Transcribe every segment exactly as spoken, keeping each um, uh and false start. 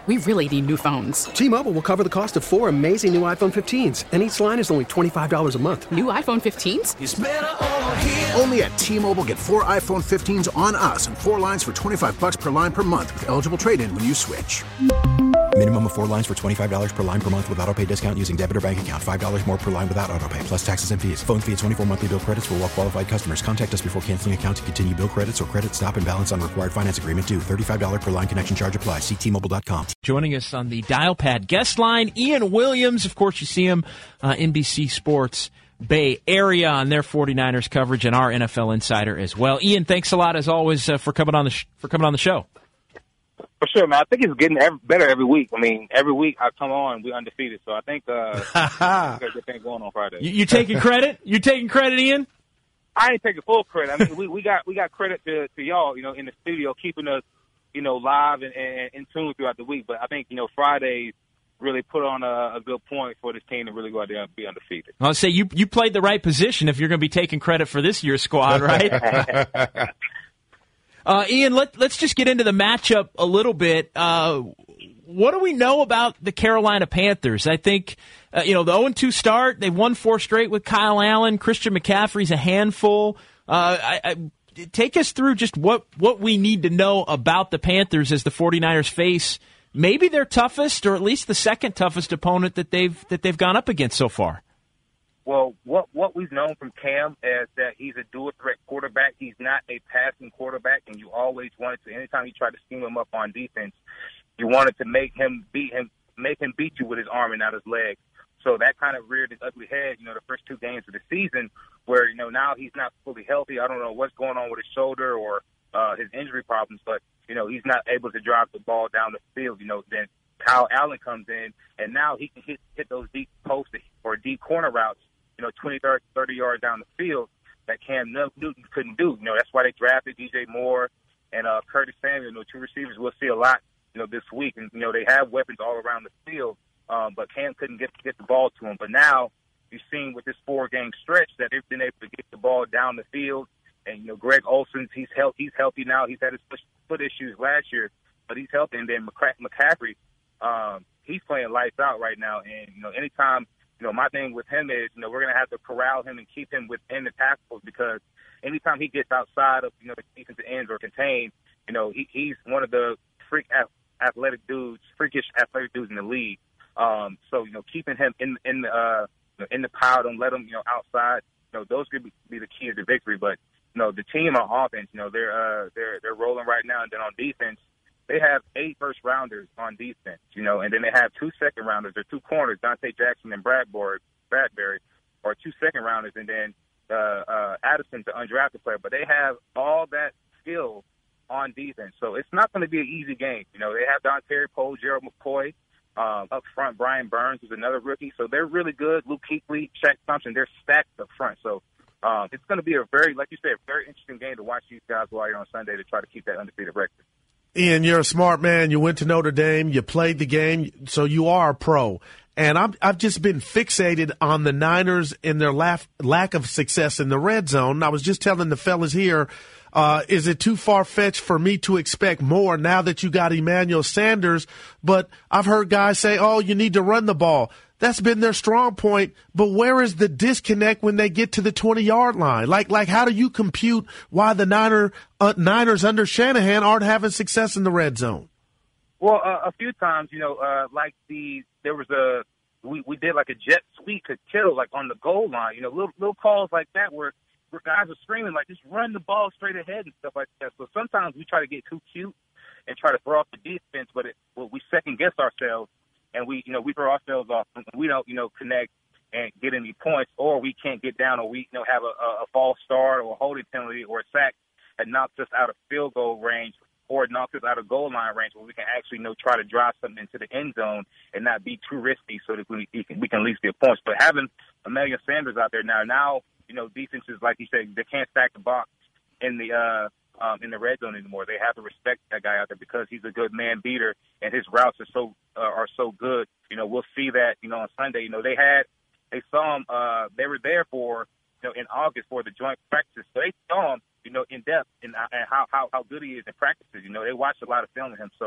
We really need new phones. T-Mobile will cover the cost of four amazing new iPhone fifteens, and each line is only twenty-five dollars a month. New iPhone fifteens? It's better over here. Only at T-Mobile, get four iPhone fifteens on us and four lines for twenty-five dollars per line per month with eligible trade-in when you switch. Minimum of four lines for twenty-five dollars per line per month with autopay discount using debit or bank account. five dollars more per line without autopay, plus taxes and fees. Phone fee at twenty-four monthly bill credits for well-qualified customers. Contact us before canceling account to continue bill credits or credit stop and balance on required finance agreement due. thirty-five dollars per line connection charge applies. See T Mobile dot com. Joining us on the Dial Pad guest line, Ian Williams. Of course, you see him uh, N B C Sports Bay Area on their 49ers coverage and our N F L Insider as well. Ian, thanks a lot as always uh, for coming on the sh- for coming on the show. For sure, man. I think it's getting every, better every week. I mean, every week I come on, we're undefeated. So I think uh, we got a good thing going on Friday. You, you taking credit? You taking credit, Ian? I ain't taking full credit. I mean, we, we got we got credit to, to y'all, you know, in the studio, keeping us, you know, live and, and in tune throughout the week. But I think, you know, Fridays really put on a, a good point for this team to really go out there and be undefeated. I'll say you you played the right position if you're going to be taking credit for this year's squad, right? Uh, Ian, let, let's just get into the matchup a little bit. Uh, what do we know about the Carolina Panthers? I think, uh, you know, the oh and two start, they've won four straight with Kyle Allen. Christian McCaffrey's a handful. Uh, I, I, take us through just what, what we need to know about the Panthers as the 49ers face maybe their toughest or at least the second toughest opponent that they've that they've gone up against so far. Well, what what we've known from Cam is that he's a dual-threat quarterback. He's not a passing quarterback, and you always wanted to, anytime you try to scheme him up on defense, you wanted to make him beat him, make him beat you with his arm and not his leg. So that kind of reared its ugly head, you know, the first two games of the season where, you know, now he's not fully healthy. I don't know what's going on with his shoulder or uh, his injury problems, but, you know, he's not able to drive the ball down the field. You know, then Kyle Allen comes in, and now he can hit, hit those deep post or deep corner routes, you know, twenty, thirty yards down the field that Cam Newton couldn't do. You know, that's why they drafted D J Moore and uh, Curtis Samuel, you know, two receivers we'll see a lot, you know, this week. And, you know, they have weapons all around the field, um, but Cam couldn't get get the ball to him. But now you've seen with this four-game stretch that they've been able to get the ball down the field. And, you know, Greg Olsen, he's, health, he's healthy now. He's had his foot issues last year, but he's healthy. And then McCaffrey, um, he's playing lights out right now. And, you know, anytime – you know, my thing with him is, you know, we're going to have to corral him and keep him within the tackles because anytime he gets outside of, you know, the defensive ends or contained, you know, he, he's one of the freak athletic dudes, freakish athletic dudes in the league. Um, so, you know, keeping him in in the uh, in the pile, don't let him, you know, outside. You know, those could be, be the key to the victory. But, you know, the team on offense, you know, they're uh, they're they're rolling right now, and then on defense, they have eight first-rounders on defense, you know, and then they have two second-rounders. They're two corners, Dante Jackson and Bradbury, Bradbury, or two second-rounders, and then uh, uh, Addison's an undrafted player. But they have all that skill on defense. So it's not going to be an easy game. You know, they have Dontari Poe, Gerald McCoy, um, up front, Brian Burns, who's another rookie. So they're really good. Luke Kuechly, Shaq Thompson, they're stacked up front. So um, it's going to be a very, like you said, a very interesting game to watch these guys while you're on Sunday to try to keep that undefeated record. Ian, you're a smart man. You went to Notre Dame. You played the game, so you are a pro. And I'm, I've just been fixated on the Niners and their lack, lack of success in the red zone. I was just telling the fellas here, uh, is it too far-fetched for me to expect more now that you got Emmanuel Sanders? But I've heard guys say, oh, you need to run the ball. That's been their strong point, but where is the disconnect when they get to the twenty-yard line? Like, like, how do you compute why the Niner, uh, Niners under Shanahan aren't having success in the red zone? Well, uh, a few times, you know, uh, like the there was a we, we did like a jet sweep to Kittle, like on the goal line. You know, little little calls like that where, where guys are screaming like just run the ball straight ahead and stuff like that. So sometimes we try to get too cute and try to throw off the defense, but it, well, we second guess ourselves. And we, you know, we throw ourselves off. We don't, you know, connect and get any points, or we can't get down, or we, you know, have a, a false start or a holding penalty or a sack that knocks us out of field goal range or it knocks us out of goal line range, where we can actually, you know, try to drive something into the end zone and not be too risky, so that we, we can we can at least get points. But having Emmanuel Sanders out there now, now, you know, defenses, like you said, they can't stack the box in the uh, um, in the red zone anymore. They have to respect that guy out there because he's a good man beater and his routes are so uh, are so good. You know, we'll see that, you know, on Sunday. You know, they had they saw him. Uh, they were there for, you know, in August for the joint practice, so they saw him, you know, in depth and, and how, how how good he is in practices. You know, they watched a lot of film of him. So, you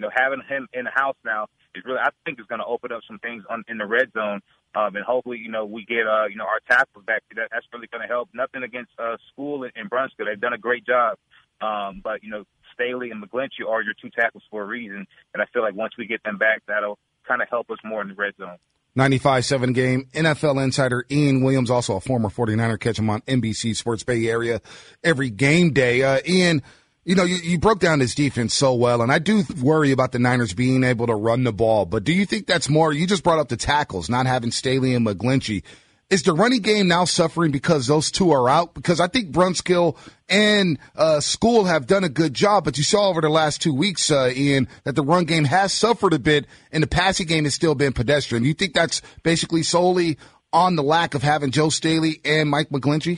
know, having him in the house now is really, I think, is going to open up some things on, in the red zone. Um, and hopefully, you know, we get, uh, you know, our tackles back. That, that's really going to help. Nothing against uh, School and, and Brunskill. They've done a great job. Um, but, you know, Staley and McGlinchey are your two tackles for a reason. And I feel like once we get them back, that'll kind of help us more in the red zone. ninety-five seven game, N F L insider Ian Williams, also a former forty-niner. Catch him on N B C Sports Bay Area every game day. Uh, Ian, you know, you, you broke down this defense so well, and I do worry about the Niners being able to run the ball. But do you think that's more, you just brought up the tackles, not having Staley and McGlinchey. Is the running game now suffering because those two are out? Because I think Brunskill and uh, School have done a good job, but you saw over the last two weeks, uh, Ian, that the run game has suffered a bit, and the passing game has still been pedestrian. Do you think that's basically solely on the lack of having Joe Staley and Mike McGlinchey?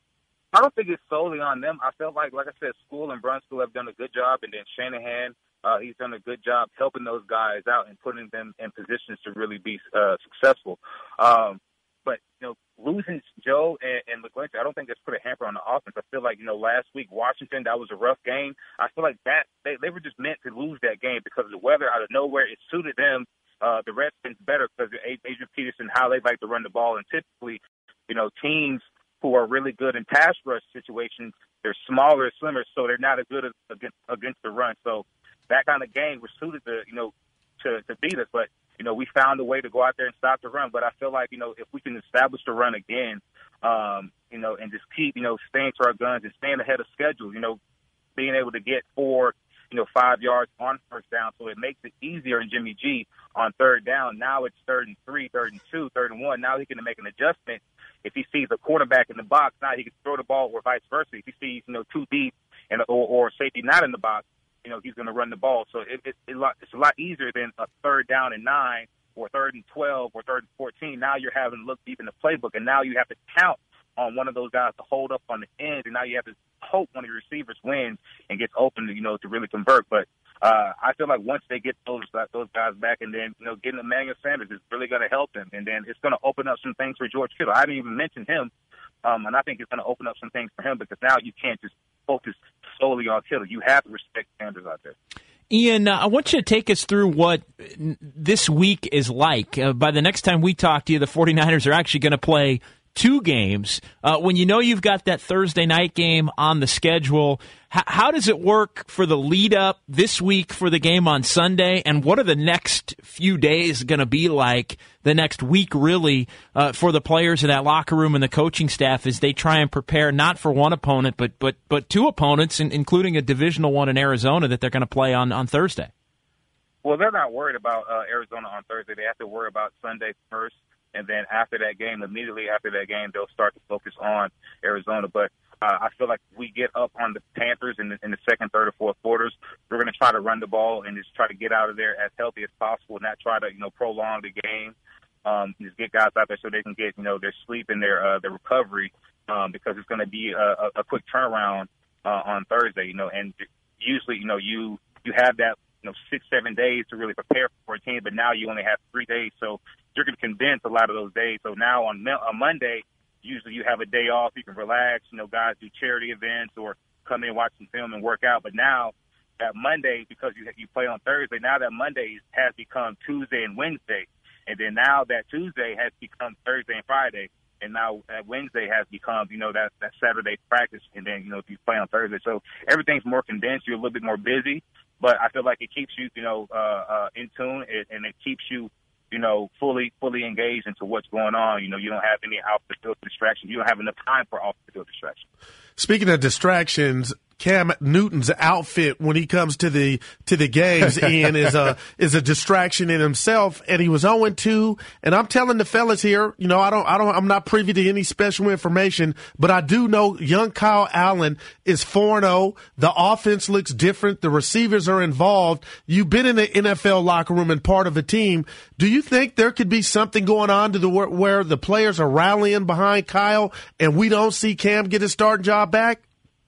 I don't think it's solely on them. I felt like, like I said, School and Brunskill have done a good job, and then Shanahan, uh, he's done a good job helping those guys out and putting them in positions to really be uh, successful. Um, but, you know, losing Joe and, and McGlinchey, I don't think that's put a hamper on the offense. I feel like, you know, last week, Washington, that was a rough game. I feel like that they, they were just meant to lose that game because of the weather out of nowhere. It suited them, uh, the Redskins, better because of Adrian Peterson, how they like to run the ball. And typically, you know, teams who are really good in pass rush situations, they're smaller, slimmer, so they're not as good as against, against the run. So that kind of game was suited to, you know, to, to beat us. But, you know, we found a way to go out there and stop the run. But I feel like, you know, if we can establish the run again, um, you know, and just keep, you know, staying to our guns and staying ahead of schedule, you know, being able to get four, you know, five yards on first down. So it makes it easier in Jimmy G on third down. Now it's third and three, third and two, third and one. Now he can make an adjustment. If he sees a quarterback in the box, now he can throw the ball, or vice versa. If he sees, you know, two deep and or, or safety not in the box, you know, he's going to run the ball. So it, it, it, it's a lot easier than a third down and nine or third and twelve or third and fourteen. Now you're having to look deep in the playbook, and now you have to count on one of those guys to hold up on the end, and now you have to hope one of your receivers wins and gets open, you know, to really convert. But uh, I feel like once they get those those guys back, and then, you know, getting Emmanuel Sanders is really going to help them, and then it's going to open up some things for George Kittle. I didn't even mention him, um, and I think it's going to open up some things for him because now you can't just focus solely on Kittle. You have to respect Sanders out there. Ian, uh, I want you to take us through what this week is like. Uh, by the next time we talk to you, the 49ers are actually going to play two games. Uh, when you know you've got that Thursday night game on the schedule, h- how does it work for the lead up this week for the game on Sunday? And what are the next few days going to be like, the next week really, uh, for the players in that locker room and the coaching staff as they try and prepare not for one opponent, but but but two opponents, in, including a divisional one in Arizona that they're going to play on, on Thursday? Well, they're not worried about uh, Arizona on Thursday. They have to worry about Sunday first. And then after that game, immediately after that game, they'll start to focus on Arizona. But uh, I feel like we get up on the Panthers in the, in the second, third, or fourth quarters. We're going to try to run the ball and just try to get out of there as healthy as possible, not try to, you know, prolong the game. Um, just get guys out there so they can get, you know, their sleep and their uh, their recovery um, because it's going to be a, a quick turnaround uh, on Thursday. You know, and usually, you know, you you have that, you know, six, seven days to really prepare for a team, but now you only have three days. So you're going to condense a lot of those days. So now on, on Monday, usually you have a day off. You can relax. You know, guys do charity events or come in, watch some film and work out. But now that Monday, because you you play on Thursday, now that Monday has become Tuesday and Wednesday. And then now that Tuesday has become Thursday and Friday. And now that Wednesday has become, you know, that, that Saturday practice. And then, you know, if you play on Thursday. So everything's more condensed. You're a little bit more busy. But I feel like it keeps you, you know, uh, uh, in tune, and it keeps you, you know, fully, fully engaged into what's going on. You know, you don't have any off the field distractions. You don't have enough time for off the field distractions. Speaking of distractions, Cam Newton's outfit when he comes to the to the games, Ian, is a is a distraction in himself, and he was oh and two. And I'm telling the fellas here, you know, I don't I don't I'm not privy to any special information, but I do know young Kyle Allen is four and oh. The offense looks different. The receivers are involved. You've been in the N F L locker room and part of a team. Do you think there could be something going on to the where the players are rallying behind Kyle, and we don't see Cam get his starting job back?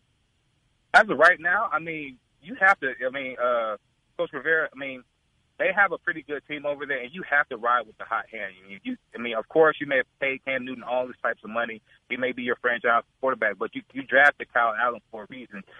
As of right now, I mean, you have to, I mean, uh, Coach Rivera, I mean, they have a pretty good team over there, and you have to ride with the hot hand. You, you, I mean, of course, you may have paid Cam Newton all these types of money. He may be your franchise quarterback, but you, you drafted Kyle Allen for a reason.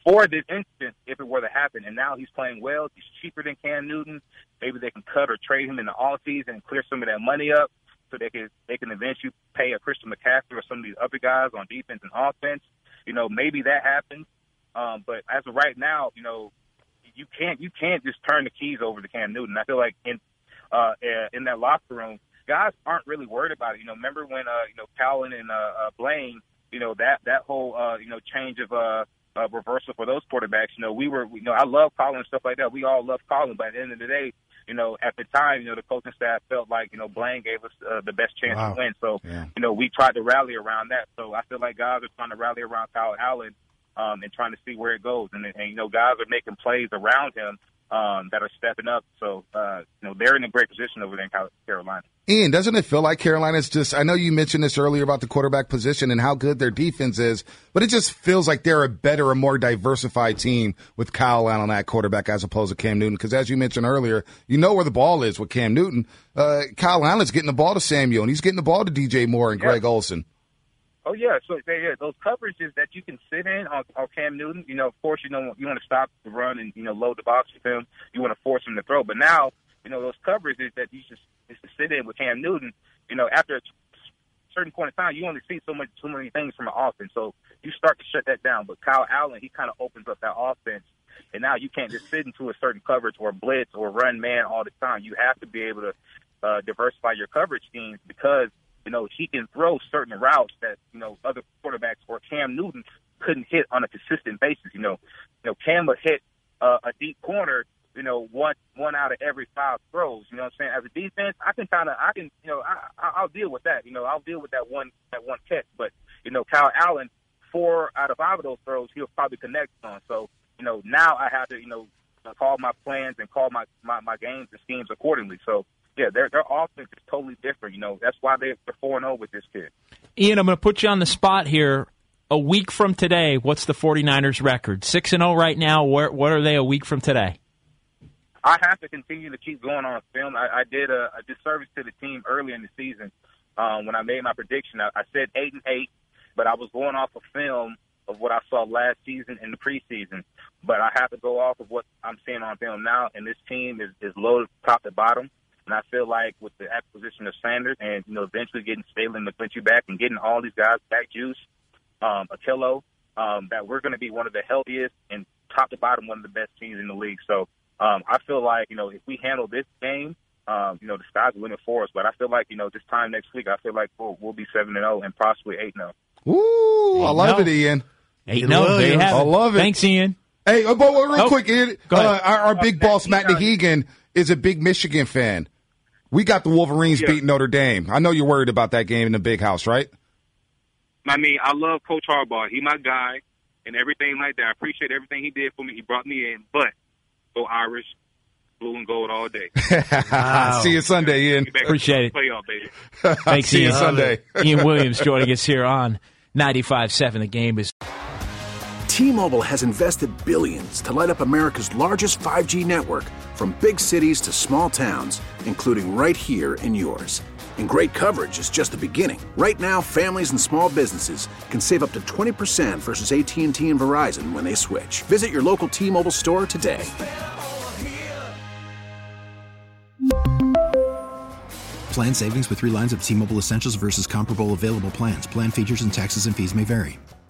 for this instance, if it were to happen, and now he's playing well, he's cheaper than Cam Newton, maybe they can cut or trade him in the offseason and clear some of that money up so they can they can eventually pay a Christian McCaffrey or some of these other guys on defense and offense. You know, maybe that happens. Um, but as of right now, you know, you can't you can't just turn the keys over to Cam Newton. I feel like in uh, in that locker room, guys aren't really worried about it. You know, remember when uh, you know Cowan and uh, uh, Blaine, you know that that whole uh, you know change of uh, uh, reversal for those quarterbacks. You know, we were you know I love Colin and stuff like that. We all love Colin, but at the end of the day, you know, at the time, you know, the coaching staff felt like you know Blaine gave us uh, the best chance Wow. to win. So Yeah. you know, we tried to rally around that. So I feel like guys are trying to rally around Kyle Allen. Um, and trying to see where it goes. And, and, you know, guys are making plays around him um, that are stepping up. So, uh, you know, they're in a great position over there in Carolina. Ian, doesn't it feel like Carolina's just, I know you mentioned this earlier about the quarterback position and how good their defense is, but it just feels like they're a better and more diversified team with Kyle Allen at quarterback as opposed to Cam Newton. Because as you mentioned earlier, you know where the ball is with Cam Newton. Uh, Kyle Allen's getting the ball to Samuel, and he's getting the ball to D J Moore and Yeah. Greg Olsen. Oh, yeah. So, yeah, those coverages that you can sit in on, on Cam Newton, you know, of course, you know, you want to stop the run and, you know, load the box with him. You want to force him to throw. But now, you know, those coverages that you just, just to sit in with Cam Newton, you know, after a certain point in time, you only see so much, too many things from the offense. So you start to shut that down. But Kyle Allen, he kind of opens up that offense. And now you can't just sit into a certain coverage or blitz or run man all the time. You have to be able to uh, diversify your coverage schemes because, you know, he can throw certain routes that, you know, other quarterbacks or Cam Newton couldn't hit on a consistent basis. You know, you know, Cam would hit uh, a deep corner, you know, one one out of every five throws. You know what I'm saying? As a defense, I can kind of, I can, you know, I, I'll deal with that. You know, I'll deal with that one that one catch. But, you know, Kyle Allen, four out of five of those throws, he'll probably connect on. So, you know, now I have to, you know, call my plans and call my, my, my games and schemes accordingly. So, yeah, their their offense is totally different. You know, that's why they're four and oh with this kid. Ian, I'm going to put you on the spot here. A week from today, what's the 49ers record? six and oh right now. Where, what are they a week from today? I have to continue to keep going on film. I, I did a, a disservice to the team early in the season um, when I made my prediction. I, I said eight and eight, but I was going off of film of what I saw last season in the preseason. But I have to go off of what I'm seeing on film now, and this team is, is loaded top to bottom. And I feel like with the acquisition of Sanders and, you know, eventually getting Staley and McClinchy back and getting all these guys back, Juice, um, Akello, um, that we're going to be one of the healthiest and top to bottom one of the best teams in the league. So um, I feel like, you know, if we handle this game, um, you know, the sky's the limit for us. But I feel like, you know, this time next week, I feel like we'll, we'll be seven and oh and possibly eight and oh. Ooh, I love it, Ian. eight and oh, there you have it. I love it. Thanks, Ian. Hey, uh, but real Oh, quick, Ian, go ahead. uh, our, our big boss, Matt Nahegan, is a big Michigan fan. We got the Wolverines Yeah. beating Notre Dame. I know you're worried about that game in the big house, right? I mean, I love Coach Harbaugh. He my guy and everything like that. I appreciate everything he did for me. He brought me in. But go Irish, blue and gold all day. See you Sunday, Ian. Appreciate it. Playoff, baby. Thanks, See you Ian. Sunday. Ian Williams joining us here on ninety-five seven. The Game is. T-Mobile has invested billions to light up America's largest five G network, from big cities to small towns, including right here in yours. And great coverage is just the beginning. Right now, families and small businesses can save up to twenty percent versus A T and T and Verizon when they switch. Visit your local T-Mobile store today. Plan savings with three lines of T-Mobile Essentials versus comparable available plans. Plan features and taxes and fees may vary.